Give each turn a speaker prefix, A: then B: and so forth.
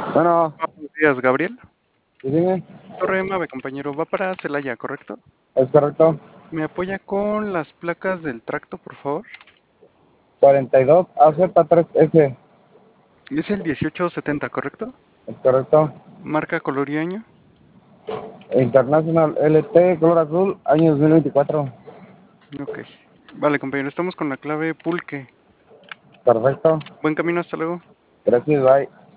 A: Bueno,
B: Buenos días, Gabriel.
A: sí, dime,
B: Torre Mave, compañero. Va para Celaya, ¿correcto?
A: ¿es correcto?
B: ¿Me apoya con las placas del tracto, por favor?
A: 42 AZ3S,
B: Es el 1870, ¿correcto?
A: ¿es correcto?
B: Marca, color y año.
A: International LT, color azul, año 2024.
B: Ok. Vale, compañero, estamos con la clave pulque.
A: Perfecto.
B: Buen camino, hasta luego.
A: Gracias, bye.